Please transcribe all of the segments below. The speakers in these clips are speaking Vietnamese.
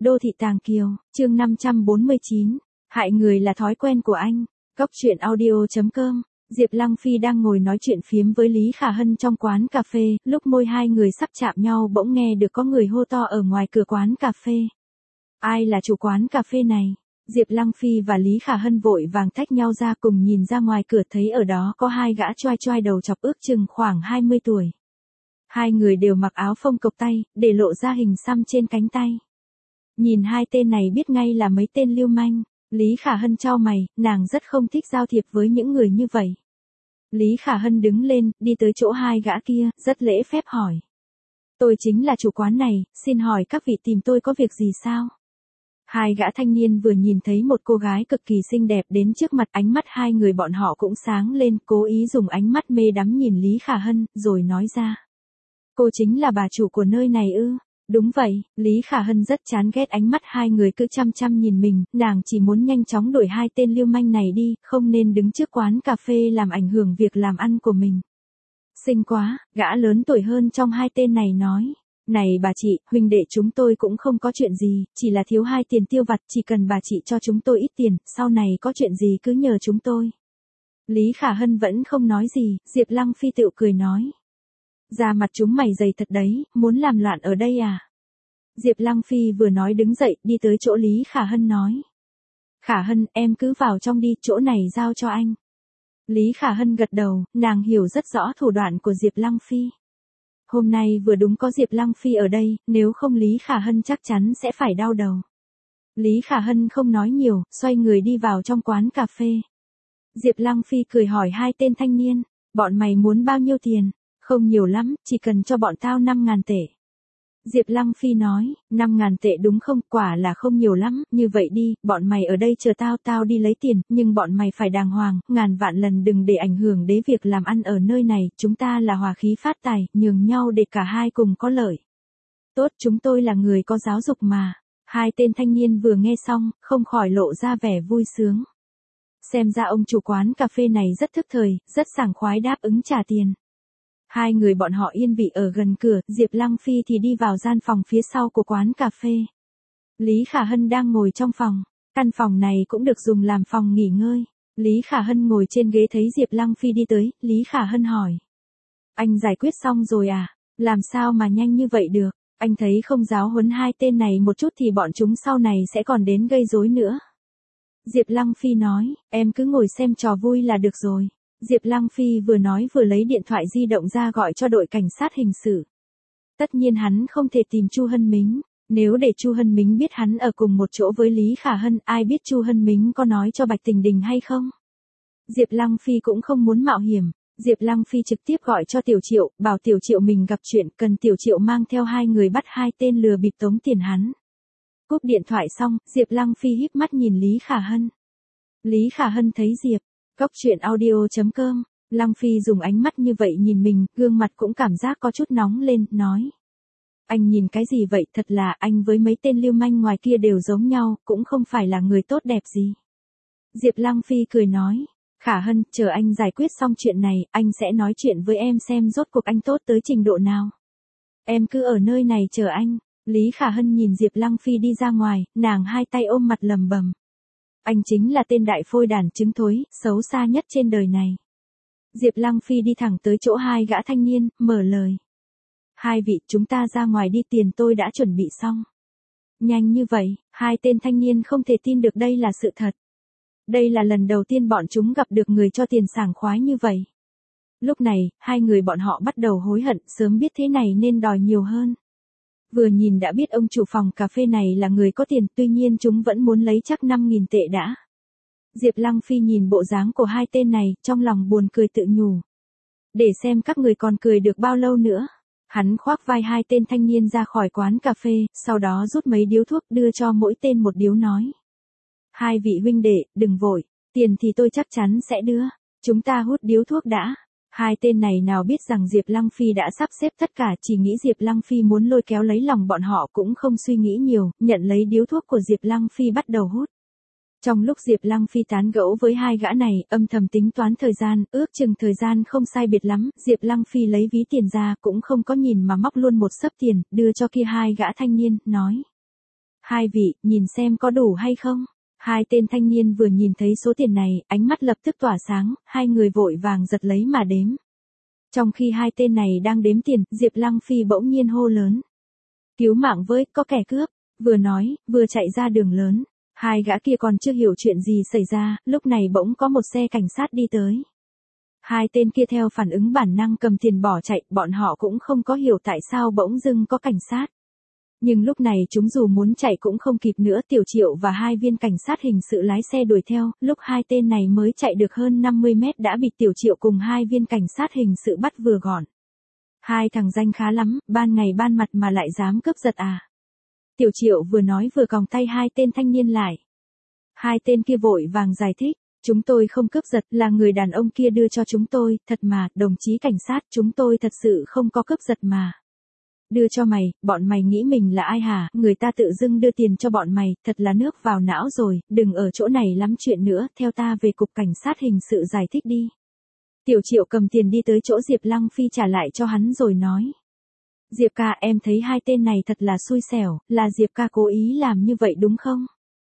Đô thị Tàng Kiều, chương 549. Hại người là thói quen của anh. Góc truyện audio.com. Diệp Lăng Phi đang ngồi nói chuyện phiếm với Lý Khả Hân trong quán cà phê, lúc môi hai người sắp chạm nhau bỗng nghe được có người hô to ở ngoài cửa quán cà phê. Ai là chủ quán cà phê này? Diệp Lăng Phi và Lý Khả Hân vội vàng tách nhau ra cùng nhìn ra ngoài cửa, thấy ở đó có hai gã choai choai đầu chọc ước chừng khoảng 20 tuổi. Hai người đều mặc áo phông cộc tay, để lộ ra hình xăm trên cánh tay. Nhìn hai tên này biết ngay là mấy tên lưu manh. Lý Khả Hân chau mày, nàng rất không thích giao thiệp với những người như vậy. Lý Khả Hân đứng lên, đi tới chỗ hai gã kia, rất lễ phép hỏi. Tôi chính là chủ quán này, xin hỏi các vị tìm tôi có việc gì sao? Hai gã thanh niên vừa nhìn thấy một cô gái cực kỳ xinh đẹp đến trước mặt, ánh mắt hai người bọn họ cũng sáng lên, cố ý dùng ánh mắt mê đắm nhìn Lý Khả Hân, rồi nói ra. Cô chính là bà chủ của nơi này ư? Đúng vậy, Lý Khả Hân rất chán ghét ánh mắt hai người cứ chăm chăm nhìn mình, nàng chỉ muốn nhanh chóng đuổi hai tên lưu manh này đi, không nên đứng trước quán cà phê làm ảnh hưởng việc làm ăn của mình. Xinh quá, gã lớn tuổi hơn trong hai tên này nói. Này bà chị, huynh đệ chúng tôi cũng không có chuyện gì, chỉ là thiếu hai tiền tiêu vặt, chỉ cần bà chị cho chúng tôi ít tiền, sau này có chuyện gì cứ nhờ chúng tôi. Lý Khả Hân vẫn không nói gì, Diệp Lăng Phi tự cười nói. Da mặt chúng mày dày thật đấy, muốn làm loạn ở đây à? Diệp Lăng Phi vừa nói đứng dậy, đi tới chỗ Lý Khả Hân nói. Khả Hân, em cứ vào trong đi, chỗ này giao cho anh. Lý Khả Hân gật đầu, nàng hiểu rất rõ thủ đoạn của Diệp Lăng Phi. Hôm nay vừa đúng có Diệp Lăng Phi ở đây, nếu không Lý Khả Hân chắc chắn sẽ phải đau đầu. Lý Khả Hân không nói nhiều, xoay người đi vào trong quán cà phê. Diệp Lăng Phi cười hỏi hai tên thanh niên, bọn mày muốn bao nhiêu tiền? Không nhiều lắm, chỉ cần cho bọn tao 5.000 tệ. Diệp Lăng Phi nói, 5.000 tệ đúng không? Quả là không nhiều lắm, như vậy đi, bọn mày ở đây chờ tao đi lấy tiền, nhưng bọn mày phải đàng hoàng, ngàn vạn lần đừng để ảnh hưởng đến việc làm ăn ở nơi này, chúng ta là hòa khí phát tài, nhường nhau để cả hai cùng có lợi. Tốt, chúng tôi là người có giáo dục mà. Hai tên thanh niên vừa nghe xong, không khỏi lộ ra vẻ vui sướng. Xem ra ông chủ quán cà phê này rất thức thời, rất sảng khoái đáp ứng trả tiền. Hai người bọn họ yên vị ở gần cửa, Diệp Lăng Phi thì đi vào gian phòng phía sau của quán cà phê. Lý Khả Hân đang ngồi trong phòng, căn phòng này cũng được dùng làm phòng nghỉ ngơi. Lý Khả Hân ngồi trên ghế thấy Diệp Lăng Phi đi tới, Lý Khả Hân hỏi. Anh giải quyết xong rồi à? Làm sao mà nhanh như vậy được? Anh thấy không giáo huấn hai tên này một chút thì bọn chúng sau này sẽ còn đến gây rối nữa. Diệp Lăng Phi nói, em cứ ngồi xem trò vui là được rồi. Diệp Lăng Phi vừa nói vừa lấy điện thoại di động ra gọi cho đội cảnh sát hình sự. Tất nhiên hắn không thể tìm Chu Hân Mính, nếu để Chu Hân Mính biết hắn ở cùng một chỗ với Lý Khả Hân, ai biết Chu Hân Mính có nói cho Bạch Tình Đình hay không? Diệp Lăng Phi cũng không muốn mạo hiểm, Diệp Lăng Phi trực tiếp gọi cho Tiểu Triệu, bảo Tiểu Triệu mình gặp chuyện, cần Tiểu Triệu mang theo hai người bắt hai tên lừa bịp tống tiền hắn. Cúp điện thoại xong, Diệp Lăng Phi híp mắt nhìn Lý Khả Hân. Lý Khả Hân thấy Diệp Góc truyện audio.com, Lăng Phi dùng ánh mắt như vậy nhìn mình, gương mặt cũng cảm giác có chút nóng lên, nói. Anh nhìn cái gì vậy, thật là anh với mấy tên lưu manh ngoài kia đều giống nhau, cũng không phải là người tốt đẹp gì. Diệp Lăng Phi cười nói, Khả Hân, chờ anh giải quyết xong chuyện này, anh sẽ nói chuyện với em xem rốt cuộc anh tốt tới trình độ nào. Em cứ ở nơi này chờ anh. Lý Khả Hân nhìn Diệp Lăng Phi đi ra ngoài, nàng hai tay ôm mặt lầm bầm. Anh chính là tên đại phôi đàn trứng thối, xấu xa nhất trên đời này. Diệp Lăng Phi đi thẳng tới chỗ hai gã thanh niên, mở lời. Hai vị, chúng ta ra ngoài đi, tiền tôi đã chuẩn bị xong. Nhanh như vậy, hai tên thanh niên không thể tin được đây là sự thật. Đây là lần đầu tiên bọn chúng gặp được người cho tiền sảng khoái như vậy. Lúc này, hai người bọn họ bắt đầu hối hận, sớm biết thế này nên đòi nhiều hơn. Vừa nhìn đã biết ông chủ phòng cà phê này là người có tiền, tuy nhiên chúng vẫn muốn lấy chắc 5.000 tệ đã. Diệp Lăng Phi nhìn bộ dáng của hai tên này, trong lòng buồn cười tự nhủ. Để xem các người còn cười được bao lâu nữa. Hắn khoác vai hai tên thanh niên ra khỏi quán cà phê, sau đó rút mấy điếu thuốc đưa cho mỗi tên một điếu nói. Hai vị huynh đệ, đừng vội, tiền thì tôi chắc chắn sẽ đưa, chúng ta hút điếu thuốc đã. Hai tên này nào biết rằng Diệp Lăng Phi đã sắp xếp tất cả, chỉ nghĩ Diệp Lăng Phi muốn lôi kéo lấy lòng bọn họ, cũng không suy nghĩ nhiều, nhận lấy điếu thuốc của Diệp Lăng Phi bắt đầu hút. Trong lúc Diệp Lăng Phi tán gẫu với hai gã này, âm thầm tính toán thời gian, ước chừng thời gian không sai biệt lắm, Diệp Lăng Phi lấy ví tiền ra, cũng không có nhìn mà móc luôn một xấp tiền, đưa cho kia hai gã thanh niên, nói. Hai vị, nhìn xem có đủ hay không? Hai tên thanh niên vừa nhìn thấy số tiền này, ánh mắt lập tức tỏa sáng, hai người vội vàng giật lấy mà đếm. Trong khi hai tên này đang đếm tiền, Diệp Lăng Phi bỗng nhiên hô lớn. Cứu mạng với, có kẻ cướp, vừa nói, vừa chạy ra đường lớn. Hai gã kia còn chưa hiểu chuyện gì xảy ra, lúc này bỗng có một xe cảnh sát đi tới. Hai tên kia theo phản ứng bản năng cầm tiền bỏ chạy, bọn họ cũng không có hiểu tại sao bỗng dưng có cảnh sát. Nhưng lúc này chúng dù muốn chạy cũng không kịp nữa, Tiểu Triệu và hai viên cảnh sát hình sự lái xe đuổi theo, lúc hai tên này mới chạy được hơn 50 mét đã bị Tiểu Triệu cùng hai viên cảnh sát hình sự bắt vừa gọn. Hai thằng danh khá lắm, ban ngày ban mặt mà lại dám cướp giật à. Tiểu Triệu vừa nói vừa còng tay hai tên thanh niên lại. Hai tên kia vội vàng giải thích, chúng tôi không cướp giật, là người đàn ông kia đưa cho chúng tôi, thật mà, đồng chí cảnh sát, chúng tôi thật sự không có cướp giật mà. Đưa cho mày, bọn mày nghĩ mình là ai hả, người ta tự dưng đưa tiền cho bọn mày, thật là nước vào não rồi, đừng ở chỗ này lắm chuyện nữa, theo ta về cục cảnh sát hình sự giải thích đi. Tiểu Triệu cầm tiền đi tới chỗ Diệp Lăng Phi trả lại cho hắn rồi nói. Diệp ca, em thấy hai tên này thật là xui xẻo, là Diệp ca cố ý làm như vậy đúng không?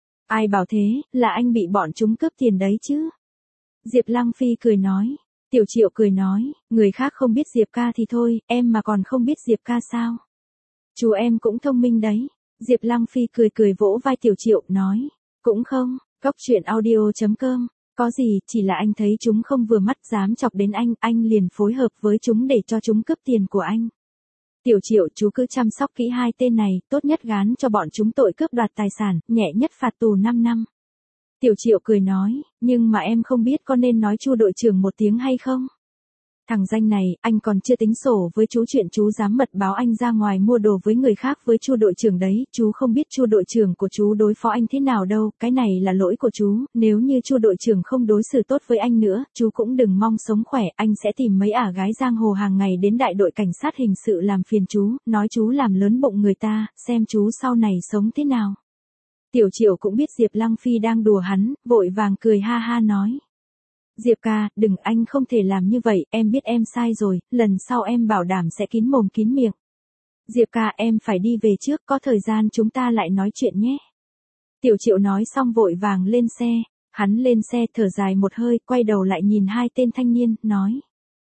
Ai bảo thế, là anh bị bọn chúng cướp tiền đấy chứ. Diệp Lăng Phi cười nói. Tiểu Triệu cười nói, người khác không biết Diệp ca thì thôi, em mà còn không biết Diệp ca sao? Chú em cũng thông minh đấy. Diệp Lăng Phi cười cười vỗ vai Tiểu Triệu, nói, cũng không, Cóc Truyện Audio.com, có gì, chỉ là anh thấy chúng không vừa mắt dám chọc đến anh liền phối hợp với chúng để cho chúng cướp tiền của anh. Tiểu Triệu, chú cứ chăm sóc kỹ hai tên này, tốt nhất gán cho bọn chúng tội cướp đoạt tài sản, nhẹ nhất phạt tù 5 năm. Tiểu Triệu cười nói, nhưng mà em không biết có nên nói Chu đội trưởng một tiếng hay không? Thằng danh này, anh còn chưa tính sổ với chú chuyện chú dám mật báo anh ra ngoài mua đồ với người khác với Chu đội trưởng đấy, chú không biết Chu đội trưởng của chú đối phó anh thế nào đâu, cái này là lỗi của chú, nếu như Chu đội trưởng không đối xử tốt với anh nữa, chú cũng đừng mong sống khỏe, anh sẽ tìm mấy ả gái giang hồ hàng ngày đến đại đội cảnh sát hình sự làm phiền chú, nói chú làm lớn bụng người ta, xem chú sau này sống thế nào. Tiểu Triệu cũng biết Diệp Lăng Phi đang đùa hắn, vội vàng cười ha ha nói. Diệp ca, đừng, anh không thể làm như vậy, em biết em sai rồi, lần sau em bảo đảm sẽ kín mồm kín miệng. Diệp ca, em phải đi về trước, có thời gian chúng ta lại nói chuyện nhé. Tiểu Triệu nói xong vội vàng lên xe, hắn lên xe thở dài một hơi, quay đầu lại nhìn hai tên thanh niên, nói.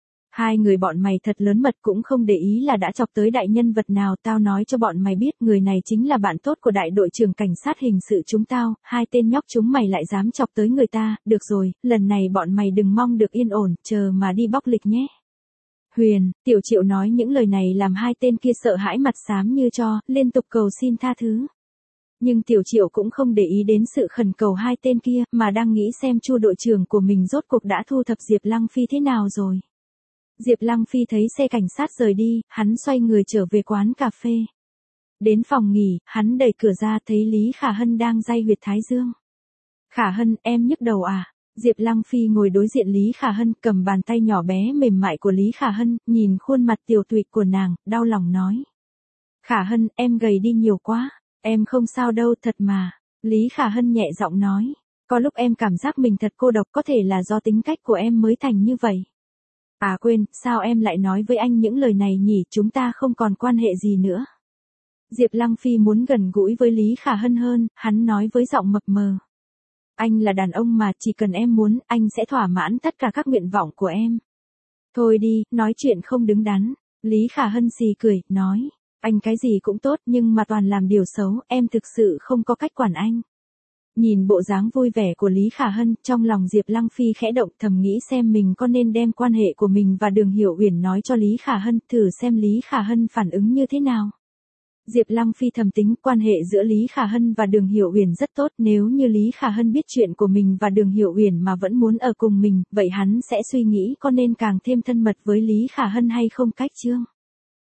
Hai người bọn mày thật lớn mật, cũng không để ý là đã chọc tới đại nhân vật nào, tao nói cho bọn mày biết, người này chính là bạn tốt của đại đội trưởng cảnh sát hình sự chúng tao, hai tên nhóc chúng mày lại dám chọc tới người ta, được rồi, lần này bọn mày đừng mong được yên ổn, chờ mà đi bóc lịch nhé. Huyền, Tiểu Triệu nói những lời này làm hai tên kia sợ hãi mặt xám như tro, liên tục cầu xin tha thứ. Nhưng Tiểu Triệu cũng không để ý đến sự khẩn cầu hai tên kia, mà đang nghĩ xem Chu đội trưởng của mình rốt cuộc đã thu thập Diệp Lăng Phi thế nào rồi. Diệp Lăng Phi thấy xe cảnh sát rời đi, hắn xoay người trở về quán cà phê. Đến phòng nghỉ, hắn đẩy cửa ra thấy Lý Khả Hân đang day huyệt thái dương. Khả Hân, em nhức đầu à? Diệp Lăng Phi ngồi đối diện Lý Khả Hân, cầm bàn tay nhỏ bé mềm mại của Lý Khả Hân, nhìn khuôn mặt tiều tụy của nàng, đau lòng nói. Khả Hân, em gầy đi nhiều quá, em không sao đâu thật mà. Lý Khả Hân nhẹ giọng nói, có lúc em cảm giác mình thật cô độc, có thể là do tính cách của em mới thành như vậy. À quên, sao em lại nói với anh những lời này nhỉ, chúng ta không còn quan hệ gì nữa. Diệp Lăng Phi muốn gần gũi với Lý Khả Hân hơn, hắn nói với giọng mập mờ. Anh là đàn ông mà, chỉ cần em muốn, anh sẽ thỏa mãn tất cả các nguyện vọng của em. Thôi đi, nói chuyện không đứng đắn. Lý Khả Hân xì cười, nói. Anh cái gì cũng tốt nhưng mà toàn làm điều xấu, em thực sự không có cách quản anh. Nhìn bộ dáng vui vẻ của Lý Khả Hân, trong lòng Diệp Lăng Phi khẽ động, thầm nghĩ xem mình có nên đem quan hệ của mình và Đường Hiểu Uyển nói cho Lý Khả Hân, thử xem Lý Khả Hân phản ứng như thế nào. Diệp Lăng Phi thầm tính quan hệ giữa Lý Khả Hân và Đường Hiểu Uyển rất tốt, nếu như Lý Khả Hân biết chuyện của mình và Đường Hiểu Uyển mà vẫn muốn ở cùng mình, vậy hắn sẽ suy nghĩ có nên càng thêm thân mật với Lý Khả Hân hay không. Cách chương